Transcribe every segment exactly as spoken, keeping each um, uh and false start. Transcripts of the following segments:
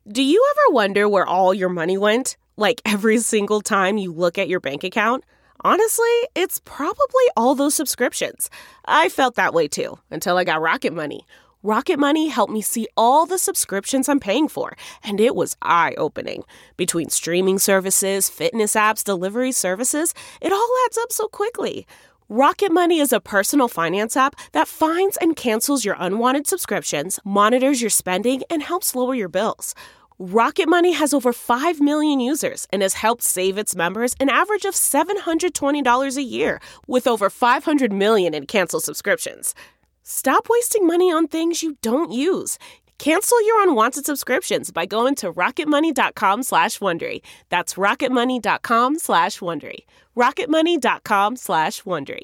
Do you ever wonder where all your money went? Like every single time you look at your bank account? Honestly, it's probably all those subscriptions. I felt that way too, until I got Rocket Money. Rocket Money helped me see all the subscriptions I'm paying for, and it was eye-opening. Between streaming services, fitness apps, delivery services, it all adds up so quickly. Rocket Money is a personal finance app that finds and cancels your unwanted subscriptions, monitors your spending, and helps lower your bills. Rocket Money has over five million users and has helped save its members an average of seven hundred twenty dollars a year, with over five hundred million in canceled subscriptions. Stop wasting money on things you don't use. Cancel your unwanted subscriptions by going to rocketmoney.com slash Wondery. That's rocketmoney.com slash Wondery. rocketmoney.com slash Wondery.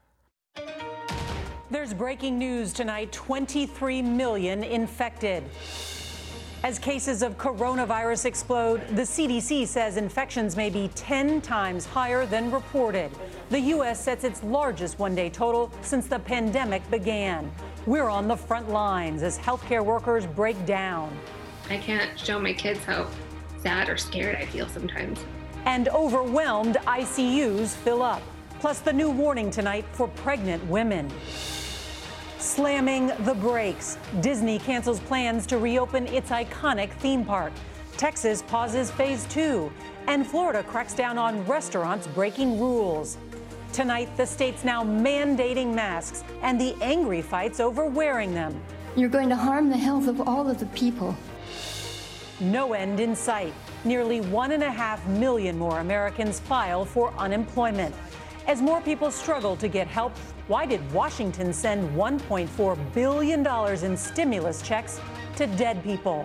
There's breaking news tonight, twenty-three million infected. As cases of coronavirus explode, the C D C says infections may be ten times higher than reported. The U S sets its largest one-day total since the pandemic began. We're on the front lines as healthcare workers break down. I can't show my kids how sad or scared I feel sometimes. And overwhelmed I C Us fill up. Plus the new warning tonight for pregnant women. Slamming the brakes. Disney cancels plans to reopen its iconic theme park. Texas pauses phase two. And Florida cracks down on restaurants breaking rules. Tonight, the state's now mandating masks and the angry fights over wearing them. You're going to harm the health of all of the people. No end in sight. Nearly one and a half million more Americans file for unemployment. As more people struggle to get help, why did Washington send one point four billion dollars in stimulus checks to dead people?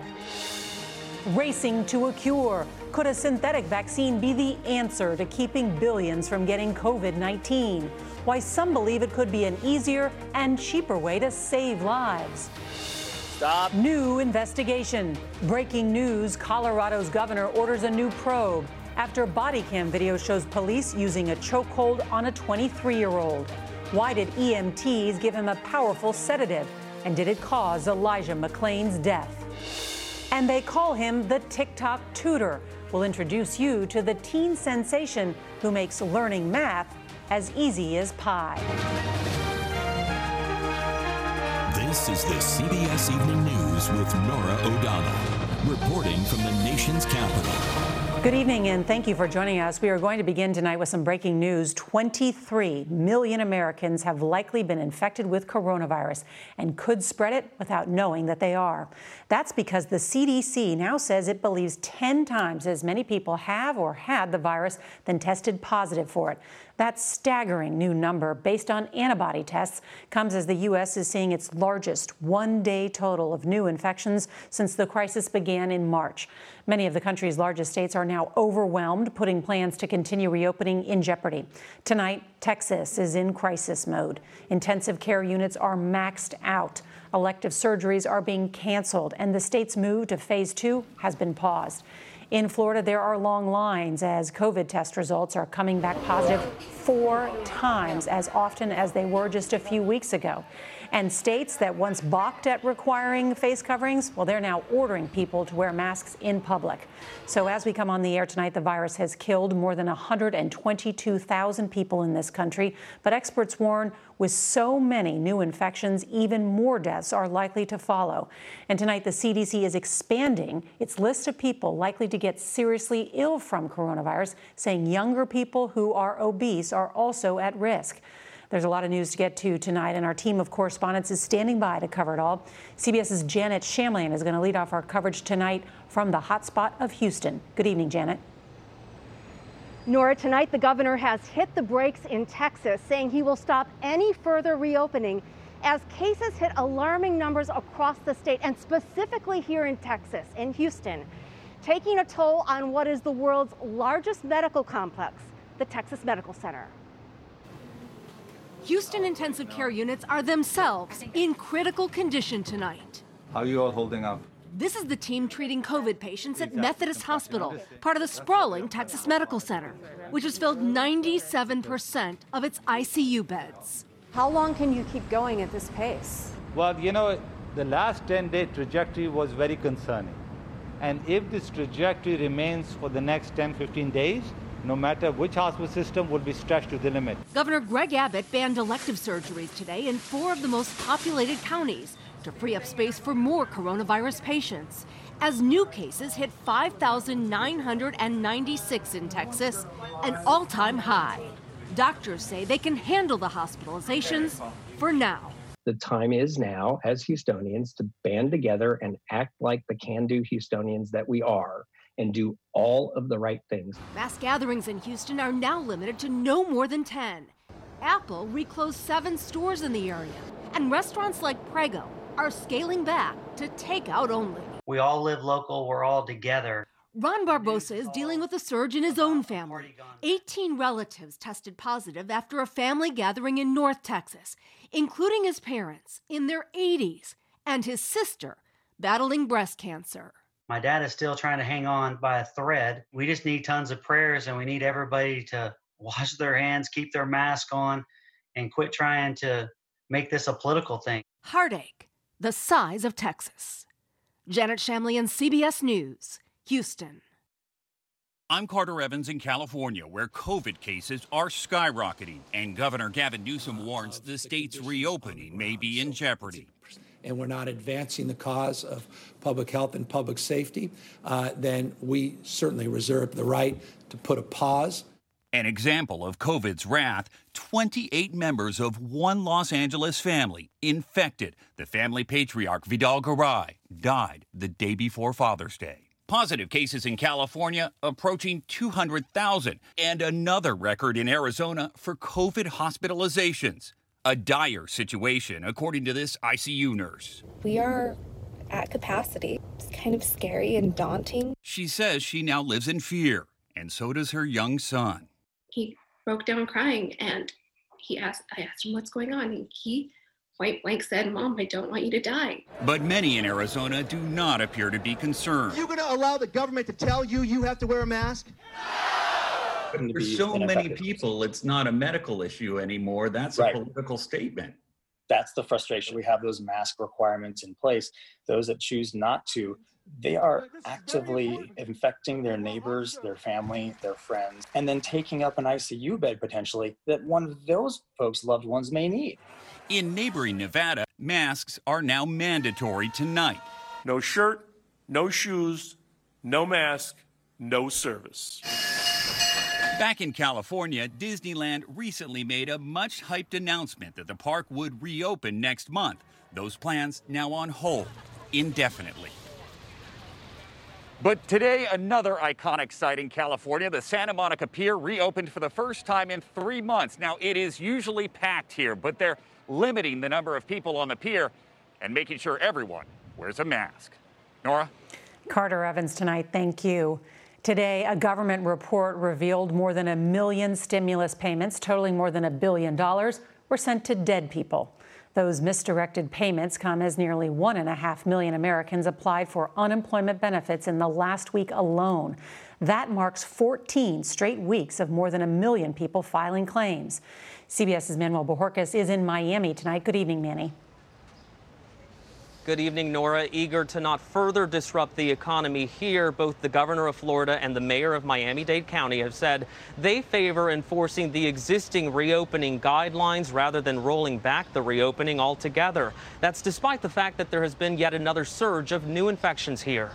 Racing to a cure. Could a synthetic vaccine be the answer to keeping billions from getting COVID nineteen? Why some believe it could be an easier and cheaper way to save lives. Stop. New investigation. Breaking news, Colorado's governor orders a new probe after body cam video shows police using a chokehold on a twenty-three-year-old. Why did E M Ts give him a powerful sedative? And did it cause Elijah McClain's death? And they call him the TikTok tutor. We'll introduce you to the teen sensation who makes learning math as easy as pie. This is the C B S Evening News with Norah O'Donnell, reporting from the nation's capital. Good evening, and thank you for joining us. We are going to begin tonight with some breaking news. twenty-three million Americans have likely been infected with coronavirus and could spread it without knowing that they are. That's because the C D C now says it believes ten times as many people have or had the virus than tested positive for it. That staggering new number, based on antibody tests, comes as the U S is seeing its largest one-day total of new infections since the crisis began in March. Many of the country's largest states are now overwhelmed, putting plans to continue reopening in jeopardy. Tonight, Texas is in crisis mode. Intensive care units are maxed out. Elective surgeries are being canceled, and the state's move to phase two has been paused. In Florida, there are long lines as COVID test results are coming back positive four times as often as they were just a few weeks ago. And states that once balked at requiring face coverings, well, they're now ordering people to wear masks in public. So as we come on the air tonight, the virus has killed more than one hundred twenty-two thousand people in this country. But experts warn with so many new infections, even more deaths are likely to follow. And tonight, the C D C is expanding its list of people likely to get seriously ill from coronavirus, saying younger people who are obese are also at risk. There's a lot of news to get to tonight, and our team of correspondents is standing by to cover it all. CBS's Janet Shamlian is going to lead off our coverage tonight from the hotspot of Houston. Good evening, Janet. Norah, tonight the governor has hit the brakes in Texas, saying he will stop any further reopening as cases hit alarming numbers across the state, and specifically here in Texas, in Houston, taking a toll on what is the world's largest medical complex, the Texas Medical Center. Houston intensive care units are themselves in critical condition tonight. How are you all holding up? This is the team treating COVID patients at Methodist Hospital, part of the sprawling Texas Medical Center, which has filled ninety-seven percent of its I C U beds. How long can you keep going at this pace? Well, you know, the last ten-day trajectory was very concerning. And if this trajectory remains for the next ten, fifteen days, no matter which hospital system will be stretched to the limit. Governor Greg Abbott banned elective surgeries today in four of the most populated counties to free up space for more coronavirus patients. As new cases hit five thousand nine hundred ninety-six in Texas, an all-time high. Doctors say they can handle the hospitalizations for now. The time is now, as Houstonians, to band together and act like the can-do Houstonians that we are and do all of the right things. Mass gatherings in Houston are now limited to no more than ten. Apple reclosed seven stores in the area, and restaurants like Prego are scaling back to takeout only. We all live local, we're all together. Ron Barbosa is dealing with a surge in his own family. eighteen relatives tested positive after a family gathering in North Texas, including his parents in their eighties and his sister battling breast cancer. My dad is still trying to hang on by a thread. We just need tons of prayers, and we need everybody to wash their hands, keep their mask on, and quit trying to make this a political thing. Heartache, the size of Texas. Janet Shamlian, C B S News, Houston. I'm Carter Evans in California, where COVID cases are skyrocketing, and Governor Gavin Newsom warns the state's reopening may be in jeopardy. And we're not advancing the cause of public health and public safety, uh, then we certainly reserve the right to put a pause. An example of COVID's wrath, twenty-eight members of one Los Angeles family infected. The family patriarch, Vidal Garay, died the day before Father's Day. Positive cases in California approaching two hundred thousand, and another record in Arizona for COVID hospitalizations. A dire situation, according to this I C U nurse. We are at capacity. It's kind of scary and daunting. She says she now lives in fear, and so does her young son. He broke down crying, and he asked, I asked him what's going on, and he point blank said, Mom, I don't want you to die. But many in Arizona do not appear to be concerned. You're going to allow the government to tell you you have to wear a mask? For so many people, it's not a medical issue anymore. That's a right. political statement. That's the frustration. We have those mask requirements in place. Those that choose not to, they are actively infecting their neighbors, their family, their friends, and then taking up an I C U bed potentially that one of those folks' loved ones may need. In neighboring Nevada, masks are now mandatory tonight. No shirt, no shoes, no mask, no service. Back in California, Disneyland recently made a much-hyped announcement that the park would reopen next month. Those plans now on hold indefinitely. But today, another iconic site in California, the Santa Monica Pier, reopened for the first time in three months. Now, it is usually packed here, but they're limiting the number of people on the pier and making sure everyone wears a mask. Nora? Carter Evans tonight, thank you. Today, a government report revealed more than a million stimulus payments totaling more than a billion dollars were sent to dead people. Those misdirected payments come as nearly one and a half million Americans applied for unemployment benefits in the last week alone. That marks fourteen straight weeks of more than a million people filing claims. CBS's Manuel Bojorquez is in Miami tonight. Good evening, Manny. Good evening, Nora. Eager to not further disrupt the economy here, both the governor of Florida and the mayor of Miami-Dade County have said they favor enforcing the existing reopening guidelines rather than rolling back the reopening altogether. That's despite the fact that there has been yet another surge of new infections here.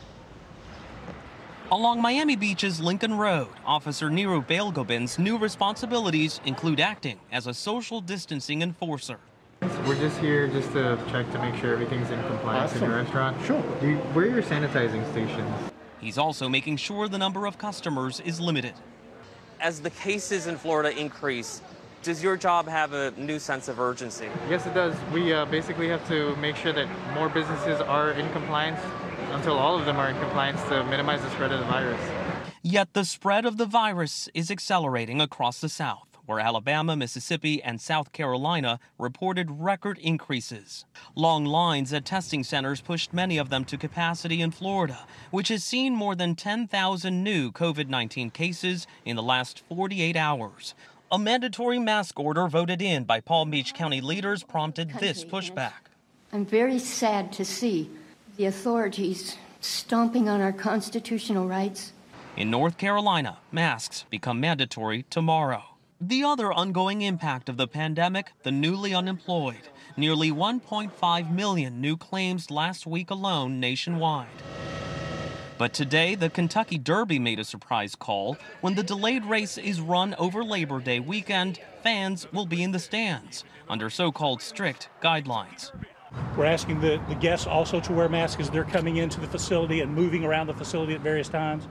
Along Miami Beach's Lincoln Road, Officer Nero Bailgobin's new responsibilities include acting as a social distancing enforcer. We're just here just to check to make sure everything's in compliance awesome. in your restaurant. Sure. Do you, where are your sanitizing stations? He's also making sure the number of customers is limited. As the cases in Florida increase, does your job have a new sense of urgency? Yes, it does. We uh, basically have to make sure that more businesses are in compliance until all of them are in compliance to minimize the spread of the virus. Yet the spread of the virus is accelerating across the South, where Alabama, Mississippi, and South Carolina reported record increases. Long lines at testing centers pushed many of them to capacity in Florida, which has seen more than ten thousand new COVID nineteen cases in the last forty-eight hours. A mandatory mask order voted in by Palm Beach County leaders prompted this pushback. I'm very sad to see the authorities stomping on our constitutional rights. In North Carolina, masks become mandatory tomorrow. The other ongoing impact of the pandemic, the newly unemployed. Nearly one point five million new claims last week alone nationwide. But today, the Kentucky Derby made a surprise call. When the delayed race is run over Labor Day weekend, fans will be in the stands under so-called strict guidelines. We're asking the, the guests also to wear masks as they're coming into the facility and moving around the facility at various times.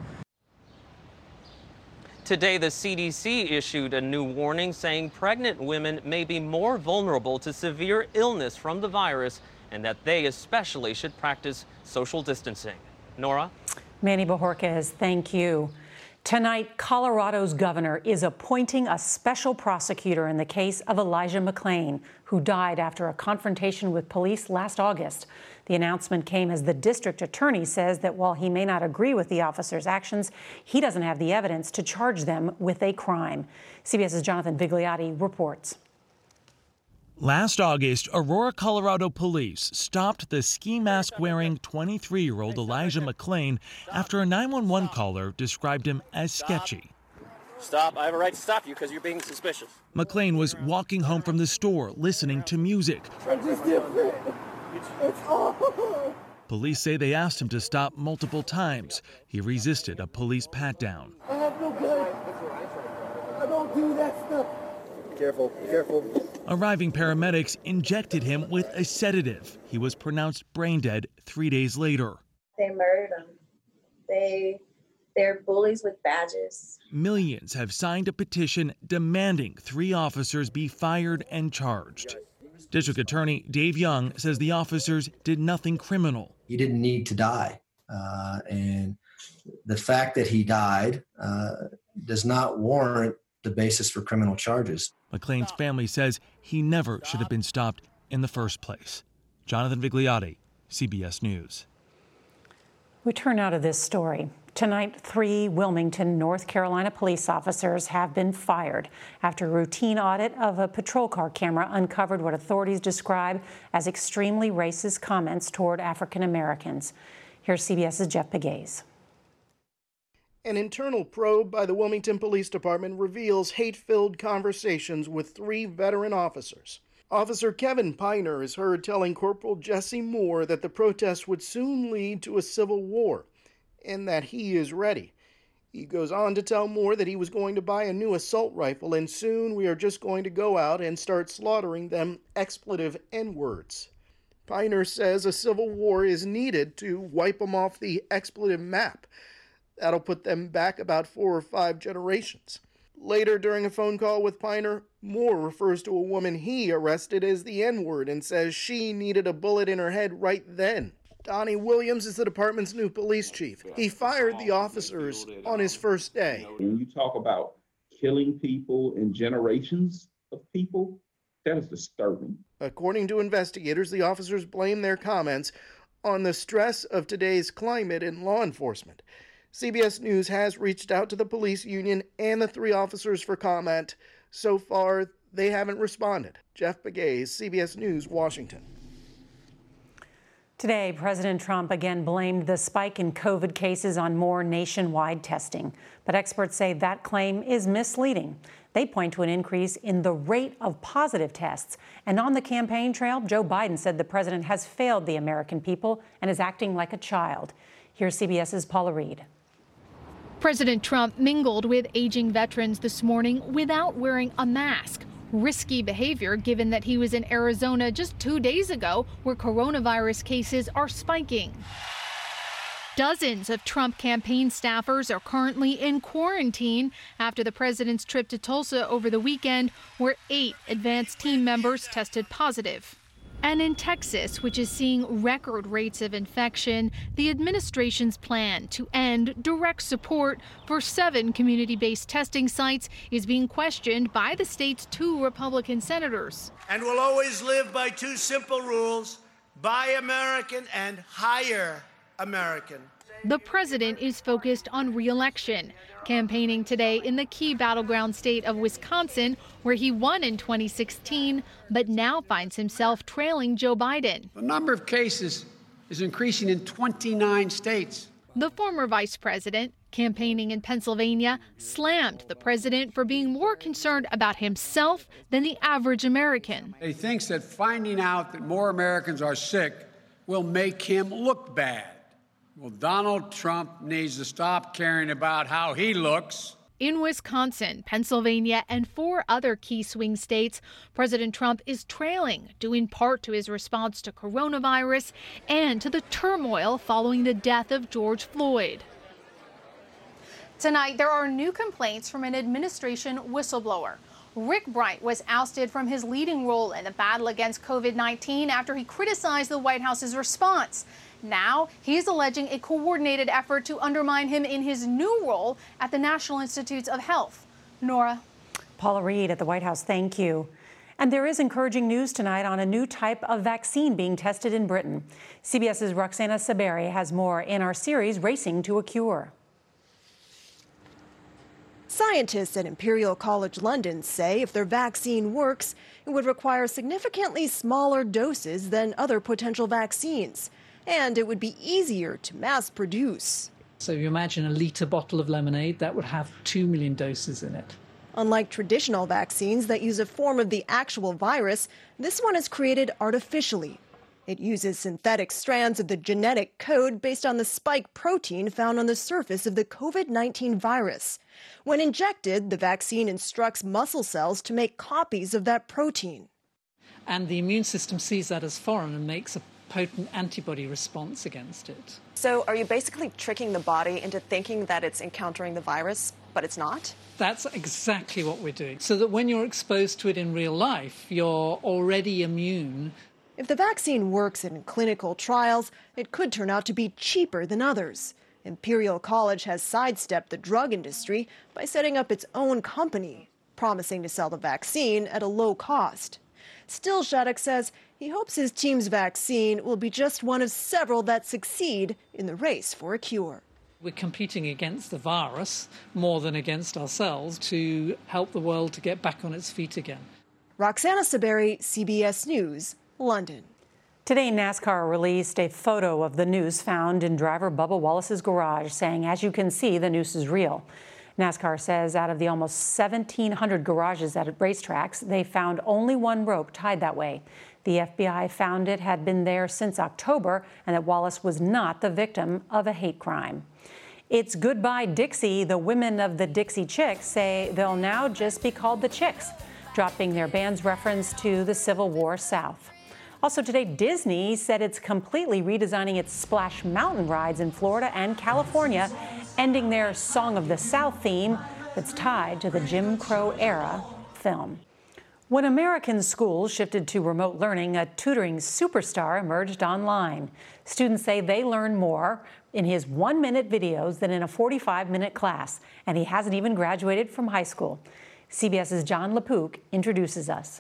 Today, the C D C issued a new warning saying pregnant women may be more vulnerable to severe illness from the virus and that they especially should practice social distancing. Nora? Manny Bojorquez, thank you. Tonight, Colorado's governor is appointing a special prosecutor in the case of Elijah McClain, who died after a confrontation with police last August. The announcement came as the district attorney says that while he may not agree with the officer's actions, he doesn't have the evidence to charge them with a crime. CBS's Jonathan Vigliotti reports. Last August, Aurora, Colorado police stopped the ski mask-wearing twenty-three-year-old Elijah McClain after a nine one one caller described him as sketchy. Stop. I have a right to stop you because you're being suspicious. McClain was walking home from the store listening to music. I'm just different. It's all. Police say they asked him to stop multiple times. He resisted a police pat-down. I have no gun. I don't do that stuff. Careful, careful. Arriving paramedics injected him with a sedative. He was pronounced brain dead three days later. They murdered him. They, they're bullies with badges. Millions have signed a petition demanding three officers be fired and charged. District Attorney Dave Young says the officers did nothing criminal. He didn't need to die. Uh, and the fact that he died uh, does not warrant the basis for criminal charges. McClain's family says he never should have been stopped in the first place. Jonathan Vigliotti, C B S News. We turn now to this story. Tonight, three Wilmington, North Carolina police officers have been fired after a routine audit of a patrol car camera uncovered what authorities describe as extremely racist comments toward African Americans. Here's CBS's Jeff Pegues. An internal probe by the Wilmington Police Department reveals hate-filled conversations with three veteran officers. Officer Kevin Piner is heard telling Corporal Jesse Moore that the protests would soon lead to a civil war, and that he is ready. He goes on to tell Moore that he was going to buy a new assault rifle, and soon we are just going to go out and start slaughtering them expletive N-words. Piner says a civil war is needed to wipe them off the expletive map. That'll put them back about four or five generations. Later, during a phone call with Piner, Moore refers to a woman he arrested as the N-word and says she needed a bullet in her head right then. Donnie Williams is the department's new police chief. He fired the officers on his first day. When you talk about killing people and generations of people, that is disturbing. According to investigators, the officers blame their comments on the stress of today's climate in law enforcement. C B S News has reached out to the police union and the three officers for comment. So far, they haven't responded. Jeff Pegues, C B S News, Washington. Today, President Trump again blamed the spike in COVID cases on more nationwide testing. But experts say that claim is misleading. They point to an increase in the rate of positive tests. And on the campaign trail, Joe Biden said the president has failed the American people and is acting like a child. Here's CBS's Paula Reed. President Trump mingled with aging veterans this morning without wearing a mask. Risky behavior given that he was in Arizona just two days ago, where coronavirus cases are spiking. Dozens of Trump campaign staffers are currently in quarantine after the president's trip to Tulsa over the weekend, where eight advanced team members tested positive. And in Texas, which is seeing record rates of infection, the administration's plan to end direct support for seven community-based testing sites is being questioned by the state's two Republican senators. And we'll always live by two simple rules: buy American and hire American. The president is focused on re-election, campaigning today in the key battleground state of Wisconsin, where he won in twenty sixteen, but now finds himself trailing Joe Biden. The number of cases is increasing in twenty-nine states. The former vice president, campaigning in Pennsylvania, slammed the president for being more concerned about himself than the average American. He thinks that finding out that more Americans are sick will make him look bad. Well, Donald Trump needs to stop caring about how he looks. In Wisconsin, Pennsylvania, and four other key swing states, President Trump is trailing, due in part to his response to coronavirus and to the turmoil following the death of George Floyd. Tonight, there are new complaints from an administration whistleblower. Rick Bright was ousted from his leading role in the battle against COVID nineteen after he criticized the White House's response. Now, he's alleging a coordinated effort to undermine him in his new role at the National Institutes of Health. Nora. Paula Reed at the White House, thank you. And there is encouraging news tonight on a new type of vaccine being tested in Britain. CBS's Roxana Saberi has more in our series, Racing to a Cure. Scientists at Imperial College London say if their vaccine works, it would require significantly smaller doses than other potential vaccines. And it would be easier to mass produce. So you imagine a litre bottle of lemonade, that would have two million doses in it. Unlike traditional vaccines that use a form of the actual virus, this one is created artificially. It uses synthetic strands of the genetic code based on the spike protein found on the surface of the COVID nineteen virus. When injected, the vaccine instructs muscle cells to make copies of that protein. And the immune system sees that as foreign and makes a potent antibody response against it. So are you basically tricking the body into thinking that it's encountering the virus, but it's not? That's exactly what we're doing. So that when you're exposed to it in real life, you're already immune. If the vaccine works in clinical trials, it could turn out to be cheaper than others. Imperial College has sidestepped the drug industry by setting up its own company, promising to sell the vaccine at a low cost. Still, Shattuck says he hopes his team's vaccine will be just one of several that succeed in the race for a cure. We're competing against the virus more than against ourselves to help the world to get back on its feet again. Roxana Saberi, C B S News, London. Today, NASCAR released a photo of the noose found in driver Bubba Wallace's garage, saying, as you can see, the noose is real. NASCAR says out of the almost seventeen hundred garages at racetracks, they found only one rope tied that way. The F B I found it had been there since October and that Wallace was not the victim of a hate crime. It's goodbye Dixie. The women of the Dixie Chicks say they'll now just be called the Chicks, dropping their band's reference to the Civil War South. Also today, Disney said it's completely redesigning its Splash Mountain rides in Florida and California, ending their Song of the South theme that's tied to the Jim Crow era film. When American schools shifted to remote learning, a tutoring superstar emerged online. Students say they learn more in his one-minute videos than in a forty-five minute class, and he hasn't even graduated from high school. CBS's John LaPook introduces us.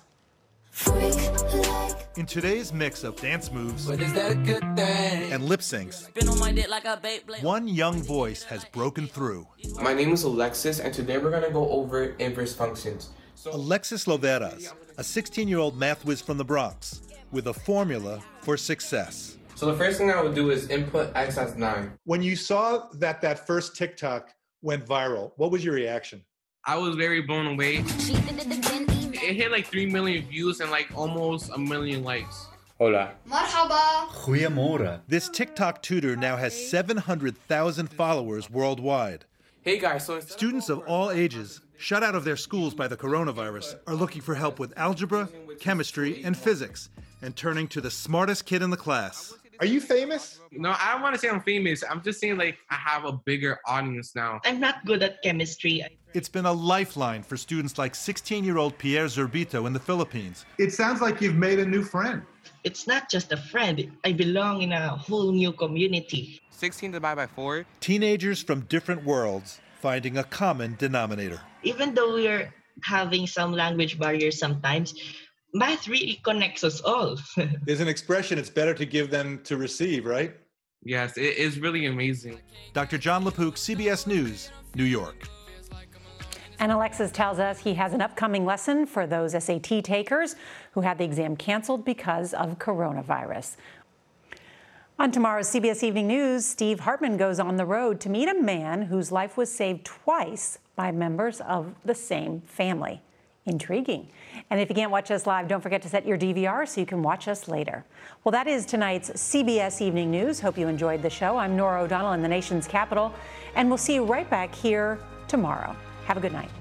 In today's mix of dance moves and lip syncs, one young voice has broken through. My name is Alexis, and today we're going to go over inverse functions. Alexis Loveras, a sixteen-year-old math whiz from the Bronx, with a formula for success. So the first thing I would do is input x as nine. When you saw that that first TikTok went viral, what was your reaction? I was very blown away. It hit like three million views and like almost a million likes. Hola. Marhaba. Goeiemorgen. This TikTok tutor now has seven hundred thousand followers worldwide. Hey guys, so students of all ages, shut out of their schools by the coronavirus, are looking for help with algebra, chemistry, and physics, and turning to the smartest kid in the class. Are you famous? No, I don't want to say I'm famous. I'm just saying like I have a bigger audience now. I'm not good at chemistry. It's been a lifeline for students like sixteen-year-old Pierre Zerbito in the Philippines. It sounds like you've made a new friend. It's not just a friend. I belong in a whole new community. sixteen divided by four. Teenagers from different worlds finding a common denominator. Even though we're having some language barriers sometimes, math really connects us all. There's an expression, it's better to give than to receive, right? Yes, it is really amazing. Doctor John LaPook, C B S News, New York. And Alexis tells us he has an upcoming lesson for those S A T takers who had the exam canceled because of coronavirus. On tomorrow's C B S Evening News, Steve Hartman goes on the road to meet a man whose life was saved twice by members of the same family. Intriguing. And if you can't watch us live, don't forget to set your D V R so you can watch us later. Well, that is tonight's C B S Evening News. Hope you enjoyed the show. I'm Norah O'Donnell in the nation's capital, and we'll see you right back here tomorrow. Have a good night.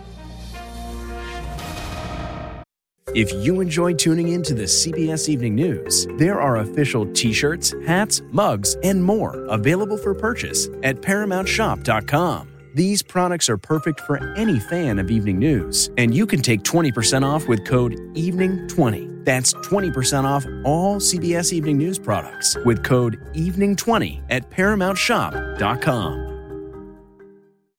If you enjoyed tuning in to the C B S Evening News, there are official t-shirts, hats, mugs, and more available for purchase at paramount shop dot com. These products are perfect for any fan of evening news, and you can take twenty percent off with code evening twenty. That's twenty percent off all C B S Evening News products with code evening twenty at paramount shop dot com.